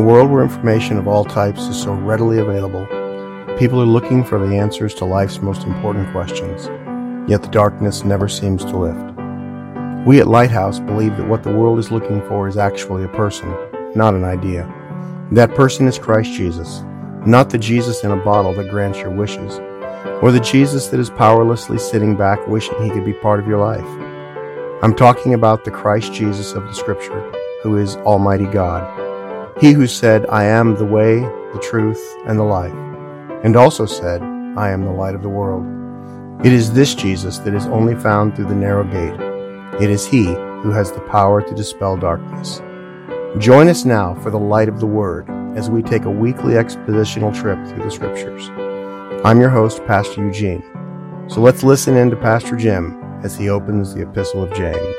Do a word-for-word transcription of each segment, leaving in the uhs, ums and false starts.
world where information of all types is so readily available, people are looking for the answers to life's most important questions, yet the darkness never seems to lift. We at Lighthouse believe that what the world is looking for is actually a person, not an idea. That person is Christ Jesus, not the Jesus in a bottle that grants your wishes, or the Jesus that is powerlessly sitting back wishing he could be part of your life. I'm talking about the Christ Jesus of the Scripture, who is Almighty God. He who said, I am the way, the truth, and the life, and also said, I am the light of the world. It is this Jesus that is only found through the narrow gate. It is he who has the power to dispel darkness. Join us now for the light of the Word as we take a weekly expositional trip through the Scriptures. I'm your host, Pastor Eugene. So let's listen in to Pastor Jim as he opens the Epistle of James.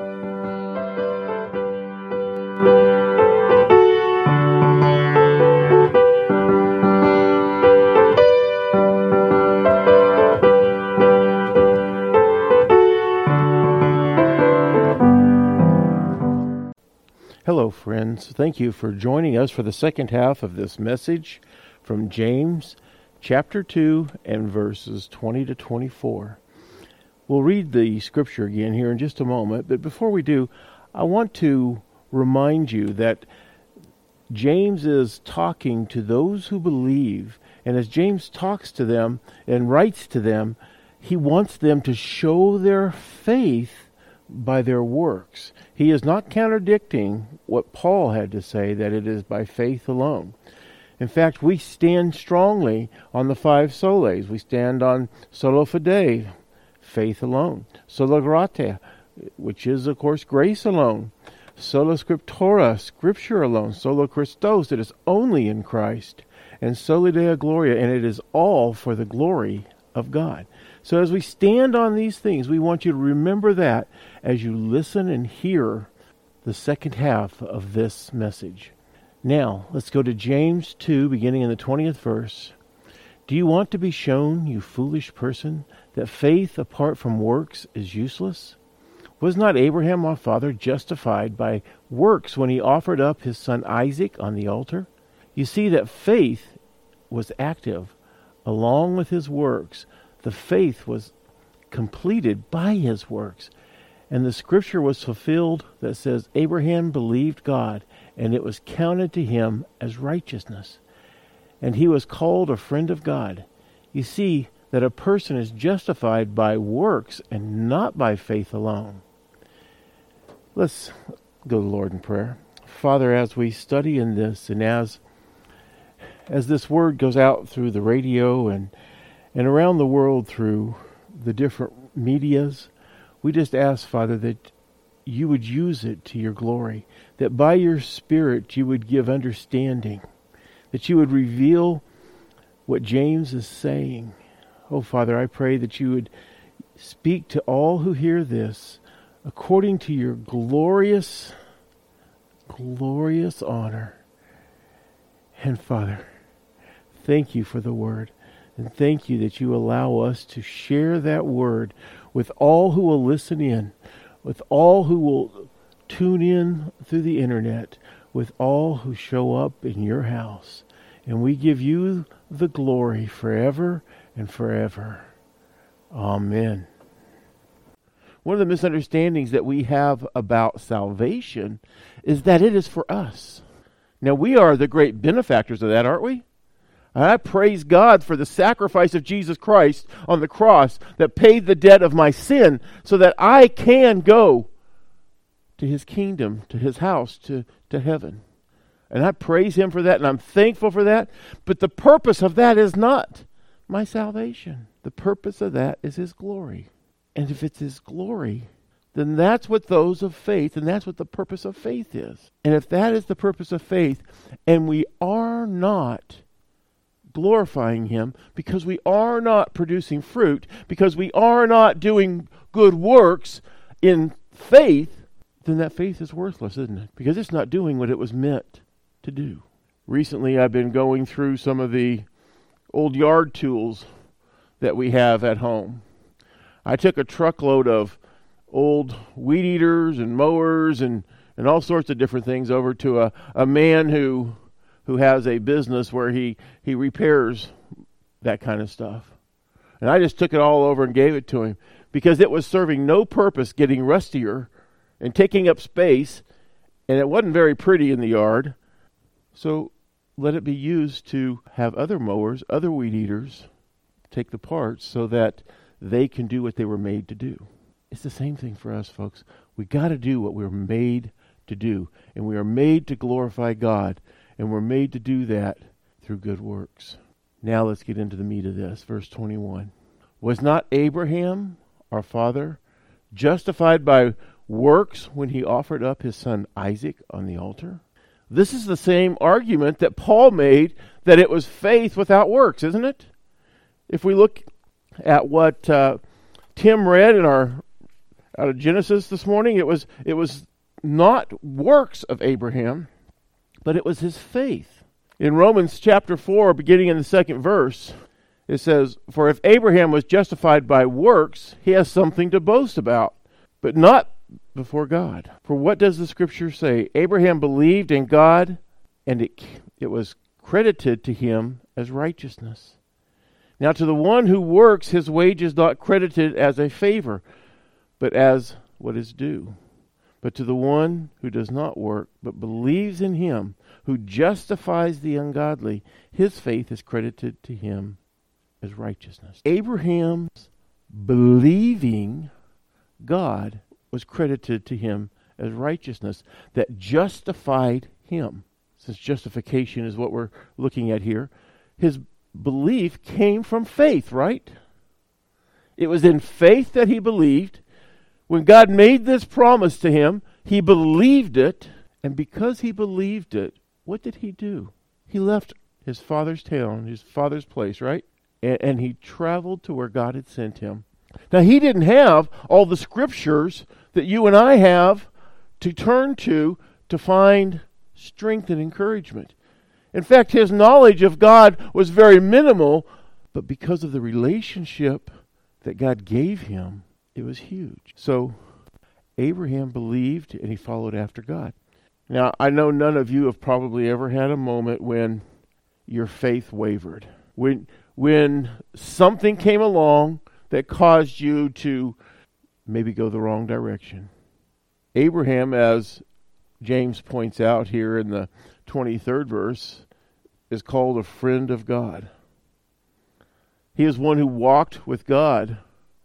Hello, friends. Thank you for joining us for the second half of this message from James chapter two and verses twenty to twenty-four. We'll read the scripture again here in just a moment, but before we do, I want to remind you that James is talking to those who believe, and as James talks to them and writes to them, he wants them to show their faith by their works. He is not contradicting what Paul had to say, that it is by faith alone. In fact, we stand strongly on the five solas. We stand on sola fide, faith alone. Sola gratia, which is, of course, grace alone. Sola scriptura, scripture alone. Sola Christos, it is only in Christ. And soli Deo gloria, and it is all for the glory of God. So as we stand on these things, we want you to remember that as you listen and hear the second half of this message. Now, let's go to James two, beginning in the twentieth verse. Do you want to be shown, you foolish person, that faith apart from works is useless? Was not Abraham our father justified by works when he offered up his son Isaac on the altar? You see that faith was active along with his works. The faith was completed by his works. And the scripture was fulfilled that says, Abraham believed God, and it was counted to him as righteousness. And he was called a friend of God. You see that a person is justified by works and not by faith alone. Let's go to the Lord in prayer. Father, as we study in this, and as as this word goes out through the radio and and around the world through the different medias, we just ask, Father, that you would use it to your glory, that by your Spirit you would give understanding, that you would reveal what James is saying. Oh, Father, I pray that you would speak to all who hear this according to your glorious, glorious honor. And Father, thank you for the word. And thank you that you allow us to share that word with all who will listen in, with all who will tune in through the internet, with all who show up in your house. And we give you the glory forever and forever. Amen. One of the misunderstandings that we have about salvation is that it is for us. Now, we are the great benefactors of that, aren't we? I praise God for the sacrifice of Jesus Christ on the cross that paid the debt of my sin so that I can go to his kingdom, to his house, to, to heaven. And I praise him for that, and I'm thankful for that. But the purpose of that is not my salvation. The purpose of that is his glory. And if it's his glory, then that's what those of faith, and that's what the purpose of faith is. And if that is the purpose of faith, and we are not glorifying him because we are not producing fruit, because we are not doing good works in faith, then that faith is worthless, isn't it? Because it's not doing what it was meant to do. Recently, I've been going through some of the old yard tools that we have at home. I took a truckload of old weed eaters and mowers and, and all sorts of different things over to a, a man who who has a business where he, he repairs that kind of stuff. And I just took it all over and gave it to him because it was serving no purpose, getting rustier and taking up space, and it wasn't very pretty in the yard. So let it be used to have other mowers, other weed eaters take the parts so that they can do what they were made to do. It's the same thing for us, folks. We got to do what we're made to do, and we are made to glorify God, and we're made to do that through good works. Now let's get into the meat of this. Verse twenty-one. Was not Abraham, our father, justified by works when he offered up his son Isaac on the altar? This is the same argument that Paul made, that it was faith without works, isn't it? If we look at what uh, Tim read in our out of Genesis this morning, it was it was not works of Abraham, but it was his faith. In Romans chapter four, beginning in the second verse, it says, "For if Abraham was justified by works, he has something to boast about, but not before God. For what does the Scripture say? Abraham believed in God, and it it was credited to him as righteousness. Now to the one who works, his wage is not credited as a favor, but as what is due. But to the one who does not work, but believes in him who justifies the ungodly, his faith is credited to him as righteousness." Abraham's believing God was credited to him as righteousness that justified him. Since justification is what we're looking at here, his belief came from faith, right? It was in faith that he believed. When God made this promise to him, he believed it, and because he believed it, what did he do? He left his father's town, his father's place, right? And, and he traveled to where God had sent him. Now, he didn't have all the scriptures that you and I have to turn to to find strength and encouragement. In fact, his knowledge of God was very minimal, but because of the relationship that God gave him, it was huge. So, Abraham believed and he followed after God. Now, I know none of you have probably ever had a moment when your faith wavered. When, when something came along that caused you to maybe go the wrong direction. Abraham, as James points out here in the twenty-third verse, is called a friend of God. He is one who walked with God.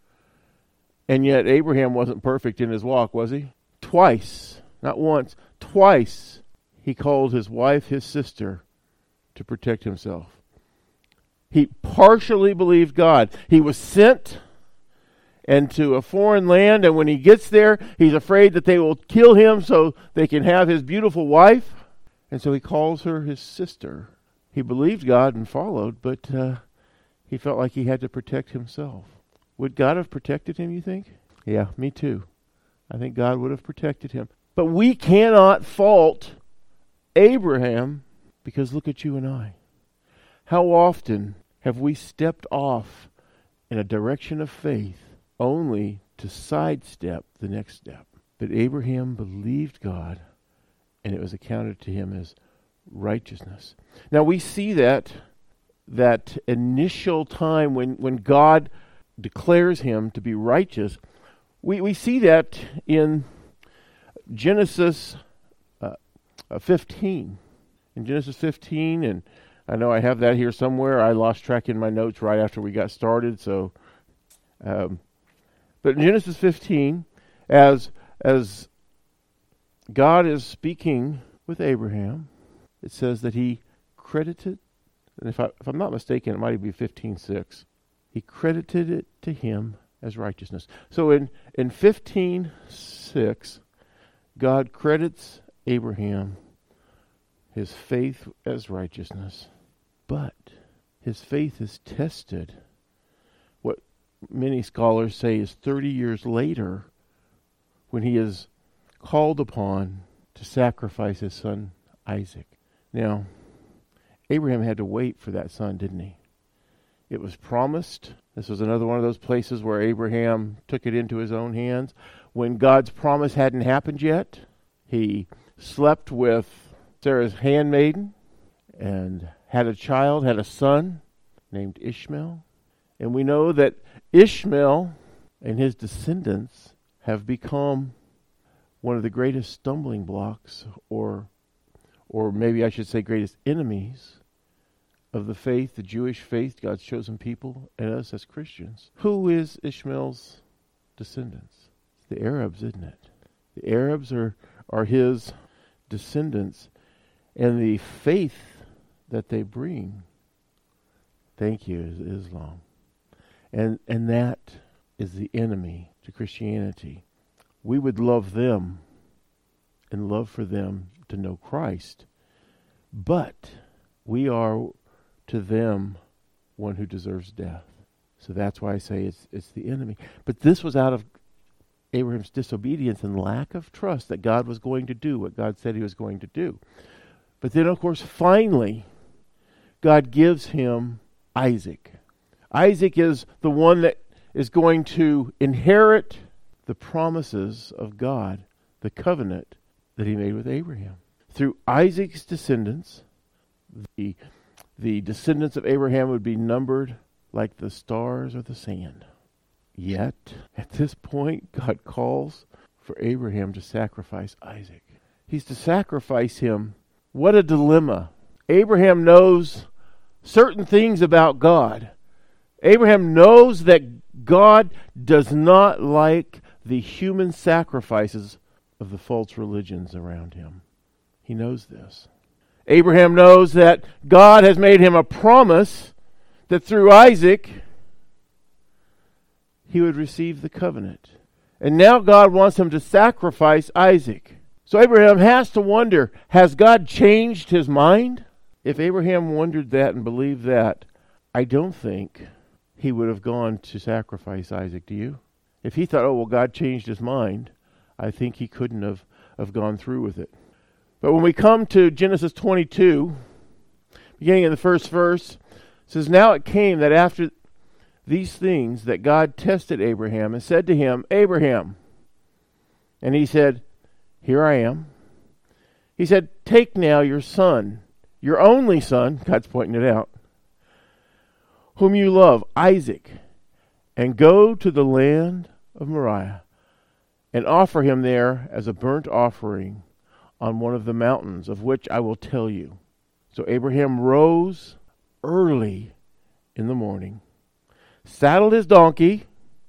And yet Abraham wasn't perfect in his walk, was he? Twice, not once, twice, he called his wife his sister to protect himself. He partially believed God. He was sent into a foreign land, and when he gets there, he's afraid that they will kill him so they can have his beautiful wife. And so he calls her his sister. He believed God and followed, but uh, he felt like he had to protect himself. Would God have protected him, you think? Yeah, me too. I think God would have protected him. But we cannot fault Abraham because look at you and I. How often have we stepped off in a direction of faith only to sidestep the next step? But Abraham believed God, and it was accounted to him as righteousness. Now we see that that initial time when, when God declares him to be righteous. We we see that in Genesis uh, uh, fifteen. In Genesis fifteen, and I know I have that here somewhere. I lost track in my notes right after we got started. So, um, but in Genesis fifteen, as as God is speaking with Abraham, it says that he credited, and if I if I'm not mistaken, it might be fifteen six. He credited it to him as righteousness. So in in fifteen six, God credits Abraham his faith as righteousness. But his faith is tested. What many scholars say is thirty years later when he is called upon to sacrifice his son Isaac. Now, Abraham had to wait for that son, didn't he? It was promised. This was another one of those places where Abraham took it into his own hands. When God's promise hadn't happened yet, he slept with Sarah's handmaiden, and had a child, had a son named Ishmael. And we know that Ishmael and his descendants have become one of the greatest stumbling blocks, or or maybe I should say greatest enemies of the faith, the Jewish faith, God's chosen people, and us as Christians. Who is Ishmael's descendants? It's the Arabs, isn't it? The Arabs are, are his descendants, and the faith that they bring, thank you, is Islam. And and that is the enemy to Christianity. We would love them and love for them to know Christ, but we are to them one who deserves death. So that's why I say it's it's the enemy. But this was out of Abraham's disobedience and lack of trust that God was going to do what God said he was going to do. But then, of course, finally, God gives him Isaac. Isaac is the one that is going to inherit the promises of God, the covenant that he made with Abraham. Through Isaac's descendants, the, the descendants of Abraham would be numbered like the stars or the sand. Yet, at this point, God calls for Abraham to sacrifice Isaac. He's to sacrifice him. What a dilemma. Abraham knows certain things about God. Abraham knows that God does not like the human sacrifices of the false religions around him. He knows this. Abraham knows that God has made him a promise that through Isaac he would receive the covenant. And now God wants him to sacrifice Isaac. So Abraham has to wonder, has God changed his mind? If Abraham wondered that and believed that, I don't think he would have gone to sacrifice Isaac. Do you? If he thought, oh, well, God changed his mind, I think he couldn't have, have gone through with it. But when we come to Genesis twenty-two, beginning in the first verse, it says, now it came that after these things that God tested Abraham and said to him, Abraham. And he said, here I am. He said, take now your son, your only son, God's pointing it out, whom you love, Isaac, and go to the land of Moriah and offer him there as a burnt offering on one of the mountains of which I will tell you. So Abraham rose early in the morning, saddled his donkey,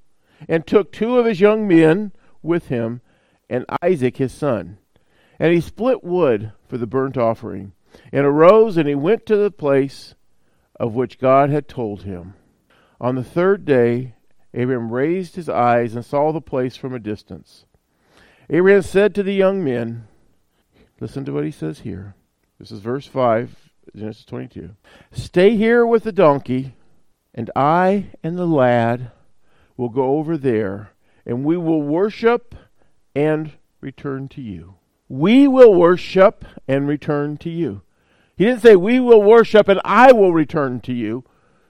and took two of his young men with him and Isaac his son. And he split wood for the burnt offering, and arose and he went to the place of which God had told him. On the third day, Abraham raised his eyes and saw the place from a distance. Abraham said to the young men, listen to what he says here. This is verse five, Genesis twenty-two. Stay here with the donkey, and I and the lad will go over there, and we will worship and return to you. We will worship and return to you. He didn't say, we will worship and I will return to you.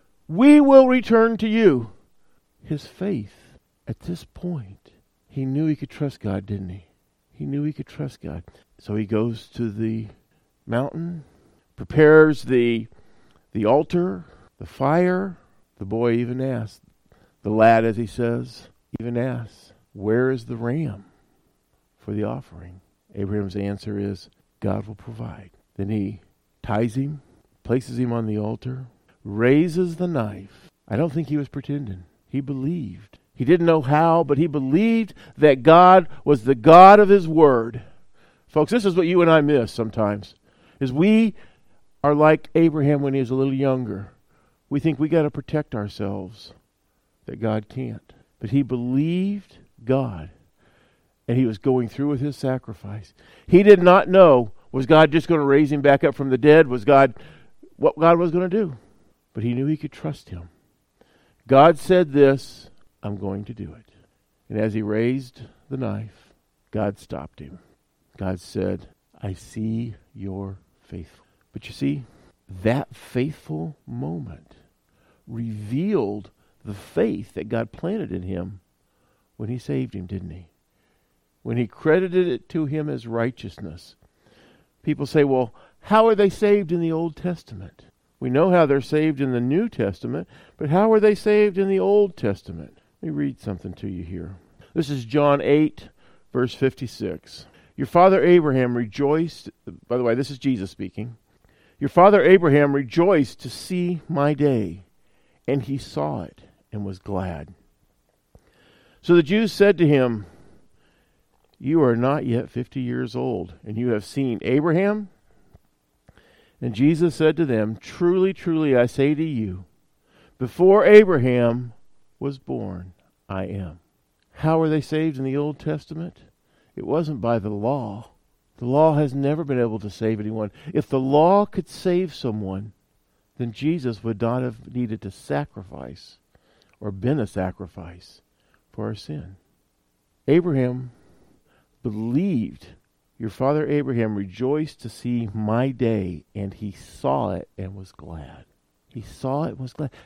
We will return to you. His faith, at this point, he knew he could trust God, didn't he? He knew he could trust God. So he goes to the mountain, prepares the, the altar, the fire. The boy even asks, the lad, as he says, even asks, where is the ram for the offering? Abraham's answer is, God will provide. Then he ties him, places him on the altar, raises the knife. I don't think he was pretending. He believed. He didn't know how, but he believed that God was the God of his word. Folks, this is what you and I miss sometimes, is we are like Abraham when he was a little younger. We think we got to protect ourselves, that God can't. But he believed God, and he was going through with his sacrifice. He did not know, was God just going to raise him back up from the dead? Was God, what God was going to do? But he knew he could trust him. God said this, I'm going to do it. And as he raised the knife, God stopped him. God said, I see your faithful. But you see, that faithful moment revealed the faith that God planted in him when he saved him, didn't he? When he credited it to him as righteousness. People say, well, how are they saved in the Old Testament? We know how they're saved in the New Testament, but how are they saved in the Old Testament? Let me read something to you here. This is John eight, verse fifty-six. Your father Abraham rejoiced, by the way, this is Jesus speaking. Your father Abraham rejoiced to see my day, and he saw it and was glad. So the Jews said to him, you are not yet fifty years old, and you have seen Abraham? And Jesus said to them, truly, truly, I say to you, before Abraham was born, I am. How were they saved in the Old Testament? It wasn't by the law. The law has never been able to save anyone. If the law could save someone, then Jesus would not have needed to sacrifice or been a sacrifice for our sin. Abraham believed. Your father Abraham rejoiced to see my day, and he saw it and was glad. He saw it and was glad.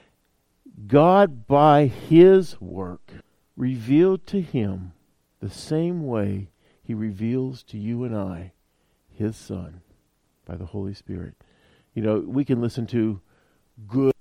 God, by his work, revealed to him the same way he reveals to you and I, his Son, by the Holy Spirit. You know, we can listen to good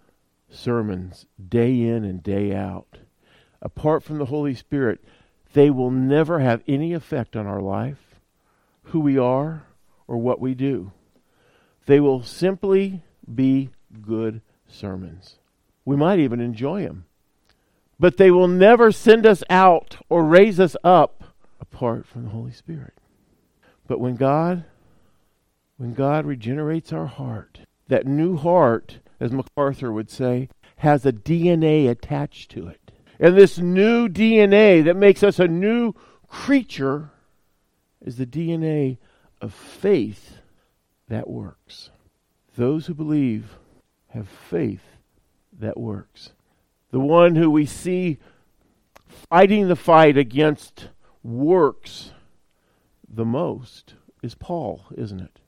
sermons day in and day out. Apart from the Holy Spirit, they will never have any effect on our life, who we are, or what we do. They will simply be good sermons. We might even enjoy them. But they will never send us out or raise us up apart from the Holy Spirit. But when God, when God regenerates our heart, that new heart, as MacArthur would say, has a D N A attached to it. And this new D N A that makes us a new creature is the D N A of faith that works. Those who believe have faith that works. The one who we see fighting the fight against works the most is Paul, isn't it?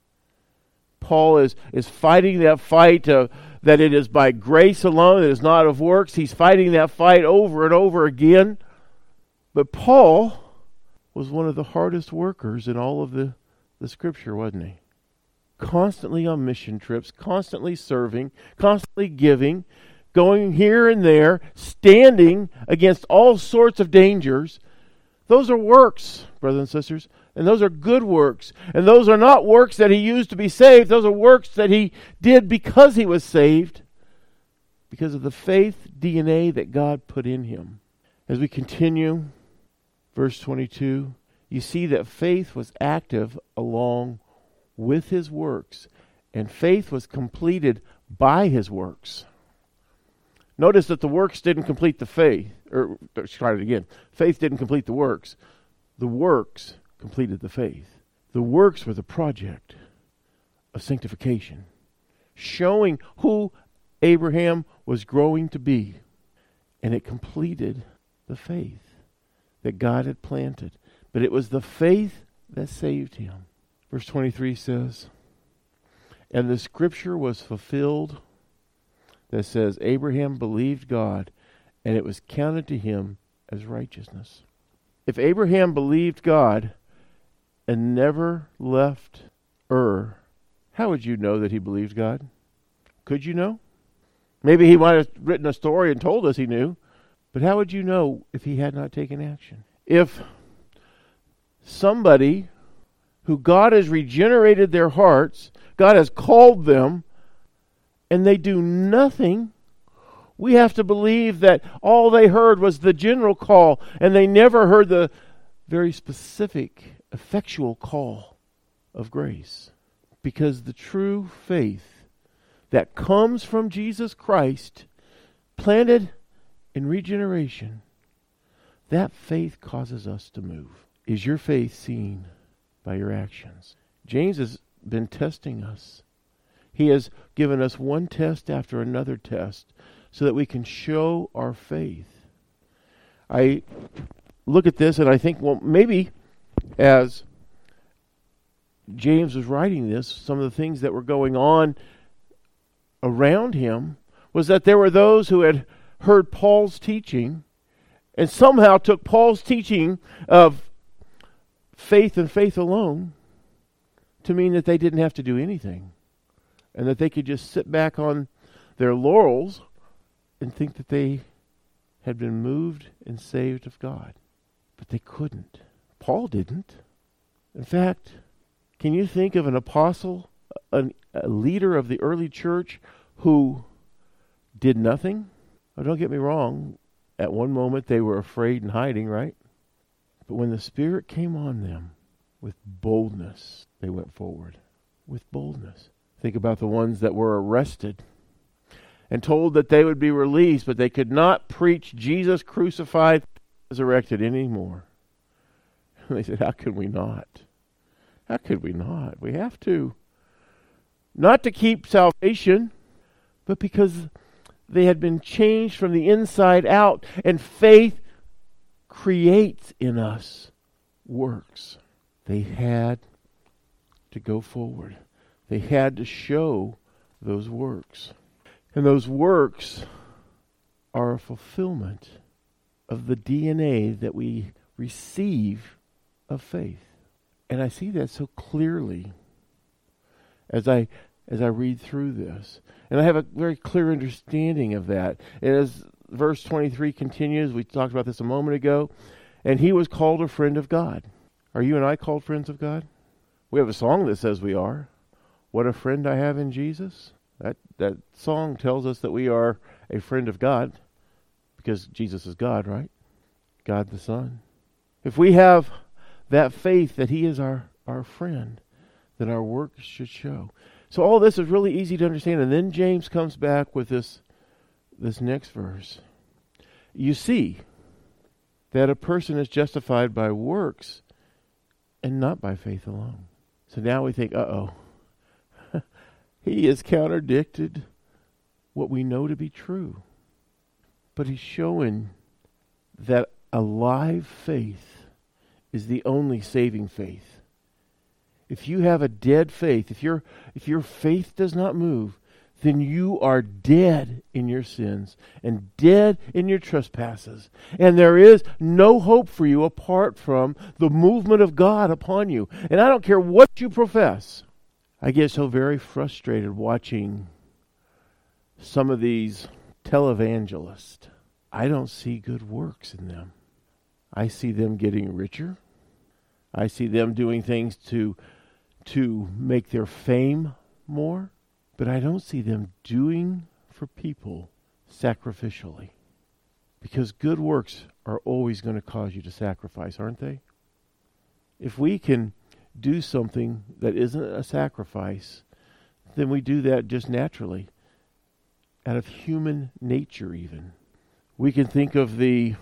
Paul is, is fighting that fight uh, that it is by grace alone, it is not of works. He's fighting that fight over and over again. But Paul was one of the hardest workers in all of the, the Scripture, wasn't he? Constantly on mission trips, constantly serving, constantly giving, going here and there, standing against all sorts of dangers. Those are works, brothers and sisters, and those are good works. And those are not works that he used to be saved. Those are works that he did because he was saved, because of the faith D N A that God put in him. As we continue, verse twenty-two, you see that faith was active along with his works, and faith was completed by his works. Notice that the works didn't complete the faith. Or, let's try it again. Faith didn't complete the works. The works completed the faith. The works were the project of sanctification, showing who Abraham was growing to be. And it completed the faith that God had planted. But it was the faith that saved him. Verse twenty-three says, and the scripture was fulfilled that says, Abraham believed God, and it was counted to him as righteousness. If Abraham believed God and never left Ur, how would you know that he believed God? Could you know? Maybe he might have written a story and told us he knew, but how would you know if he had not taken action? If somebody who God has regenerated their hearts, God has called them, and they do nothing, we have to believe that all they heard was the general call, and they never heard the very specific, effectual call of grace. Because the true faith that comes from Jesus Christ, planted in regeneration, that faith causes us to move. Is your faith seen by your actions? James has been testing us. He has given us one test after another test so that we can show our faith. I look at this and I think, well, maybe as James was writing this, some of the things that were going on around him was that there were those who had heard Paul's teaching and somehow took Paul's teaching of faith and faith alone to mean that they didn't have to do anything and that they could just sit back on their laurels and think that they had been moved and saved of God. But they couldn't. Paul didn't. In fact, can you think of an apostle, a, a leader of the early church who did nothing? Oh, don't get me wrong. At one moment they were afraid and hiding, right? But when the Spirit came on them, with boldness, they went forward. With boldness. Think about the ones that were arrested and told that they would be released, but they could not preach Jesus crucified, resurrected anymore. And they said, how could we not? How could we not? We have to. Not to keep salvation, but because they had been changed from the inside out, and faith creates in us works. They had to go forward. They had to show those works. And those works are a fulfillment of the D N A that we receive of faith. And I see that so clearly as I as I read through this. And I have a very clear understanding of that. And as verse twenty-three continues, we talked about this a moment ago, and he was called a friend of God. Are you and I called friends of God? We have a song that says we are. What a friend I have in Jesus. That that song tells us that we are a friend of God because Jesus is God, right? God the Son. If we have that faith that he is our, our friend, then our works should show. So all this is really easy to understand. And then James comes back with this, this next verse. You see that a person is justified by works and not by faith alone. So now we think, uh-oh. He has contradicted what we know to be true. But he's showing that a live faith is the only saving faith. If you have a dead faith, if your if your faith does not move, then you are dead in your sins and dead in your trespasses. And there is no hope for you apart from the movement of God upon you. And I don't care what you profess. I get so very frustrated watching some of these televangelists. I don't see good works in them. I see them getting richer. I see them doing things to, to make their fame more. But I don't see them doing for people sacrificially. Because good works are always going to cause you to sacrifice, aren't they? If we can do something that isn't a sacrifice, then we do that just naturally, out of human nature even. We can think of the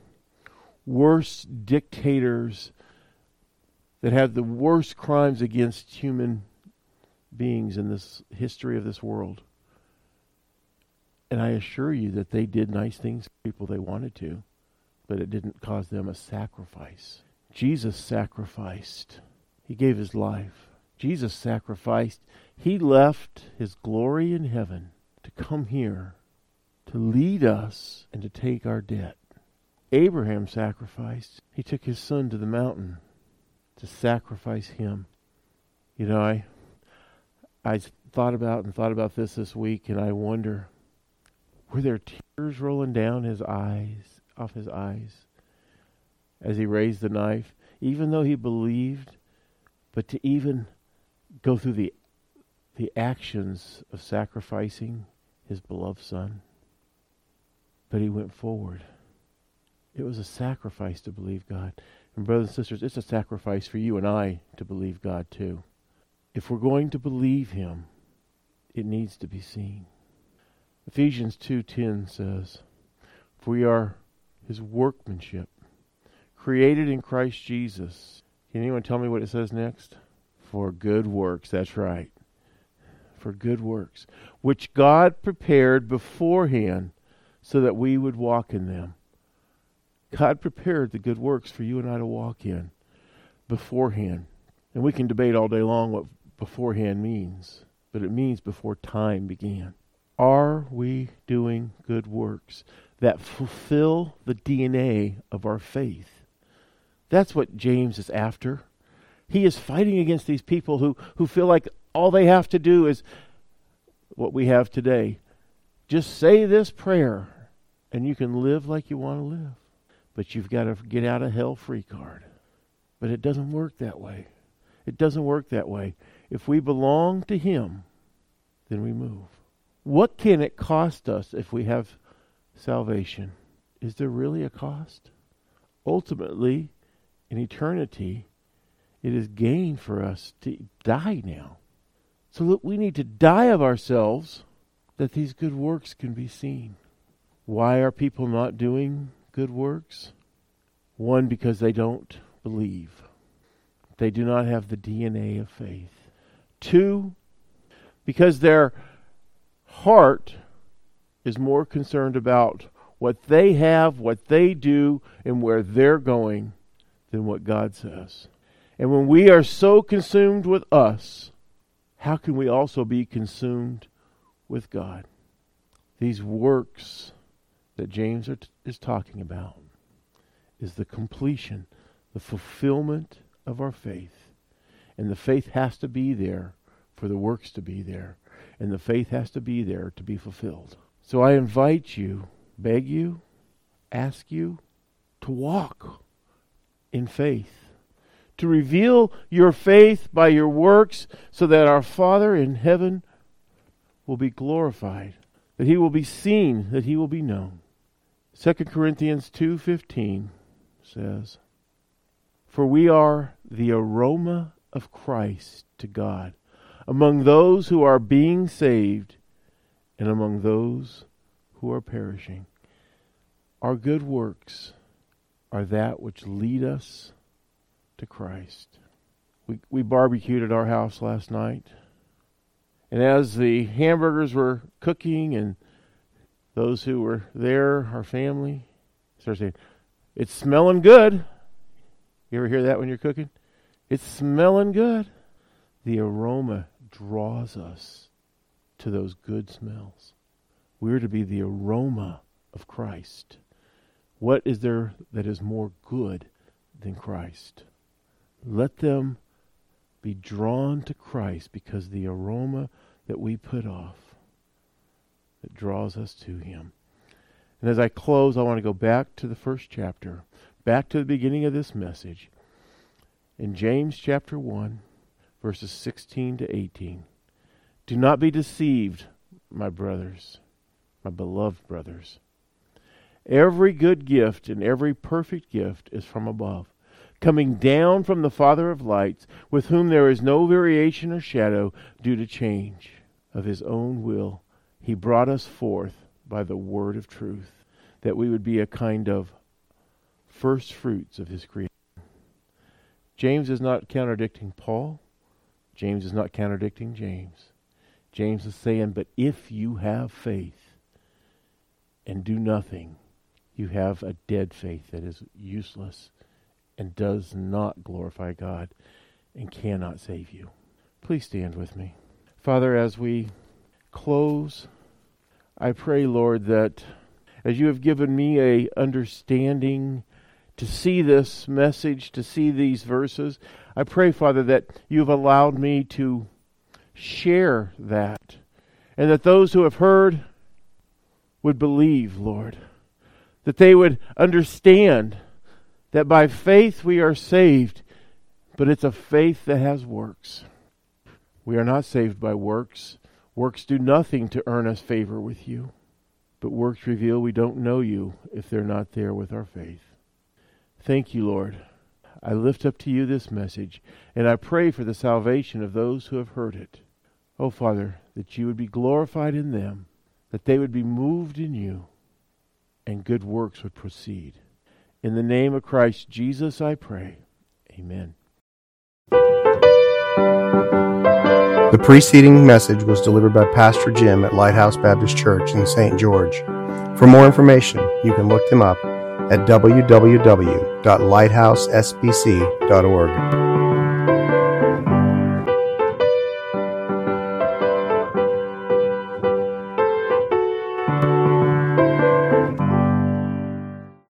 worst dictators that have the worst crimes against human beings in this history of this world. And I assure you that they did nice things for people they wanted to, but it didn't cause them a sacrifice. Jesus sacrificed. He gave his life. Jesus sacrificed. He left his glory in heaven to come here to lead us and to take our debt. Abraham sacrificed. He took his son to the mountain to sacrifice him. You know, I I thought about and thought about this this week, and I wonder, were there tears rolling down his eyes, off his eyes, as he raised the knife, even though he believed, but to even go through the the actions of sacrificing his beloved son? But he went forward. It was a sacrifice to believe God. And brothers and sisters, it's a sacrifice for you and I to believe God too. If we're going to believe him, it needs to be seen. Ephesians two ten says, "For we are his workmanship, created in Christ Jesus." Can anyone tell me what it says next? For good works, that's right. For good works, which God prepared beforehand so that we would walk in them. God prepared the good works for you and I to walk in beforehand. And we can debate all day long what beforehand means, but it means before time began. Are we doing good works that fulfill the D N A of our faith? That's what James is after. He is fighting against these people who, who feel like all they have to do is what we have today. Just say this prayer and you can live like you want to live. But you've got to get out of hell free card. But it doesn't work that way. It doesn't work that way. If we belong to Him, then we move. What can it cost us if we have salvation? Is there really a cost? Ultimately, in eternity, it is gain for us to die now. So look, we need to die of ourselves that these good works can be seen. Why are people not doing good works? One, because they don't believe. They do not have the D N A of faith. Two, because their heart is more concerned about what they have, what they do, and where they're going than what God says. And when we are so consumed with us, how can we also be consumed with God? These works that James are t- is talking about is the completion, the fulfillment of our faith. And the faith has to be there for the works to be there. And the faith has to be there to be fulfilled. So I invite you, beg you, ask you to walk in faith. To reveal your faith by your works so that our Father in heaven will be glorified. That He will be seen, that He will be known. Second Corinthians two fifteen says, "For we are the aroma of Christ to God among those who are being saved and among those who are perishing." Our good works are that which lead us to Christ. We we barbecued at our house last night. And as the hamburgers were cooking and those who were there, our family, started saying, "It's smelling good." You ever hear that when you're cooking? It's smelling good. The aroma draws us to those good smells. We're to be the aroma of Christ. What is there that is more good than Christ? Let them be drawn to Christ because the aroma that we put off that draws us to Him. And as I close, I want to go back to the first chapter, back to the beginning of this message. In James chapter one, verses sixteen to eighteen. "Do not be deceived, my brothers, my beloved brothers. Every good gift and every perfect gift is from above, coming down from the Father of lights, with whom there is no variation or shadow due to change. Of His own will, He brought us forth by the word of truth, that we would be a kind of first fruits of His creation." James is not contradicting Paul. James is not contradicting James. James is saying, but if you have faith and do nothing, you have a dead faith that is useless and does not glorify God and cannot save you. Please stand with me. Father, as we close, I pray, Lord, that as you have given me a understanding to see this message, to see these verses, I pray, Father, that you've allowed me to share that, and that those who have heard would believe, Lord, that they would understand that by faith we are saved, but it's a faith that has works. We are not saved by works. Works do nothing to earn us favor with you, but works reveal we don't know you if they're not there with our faith. Thank you, Lord. I lift up to you this message, and I pray for the salvation of those who have heard it. Oh, Father, that you would be glorified in them, that they would be moved in you, and good works would proceed. In the name of Christ Jesus, I pray. Amen. The preceding message was delivered by Pastor Jim at Lighthouse Baptist Church in Saint George. For more information, you can look them up at w w w dot lighthouse s b c dot org.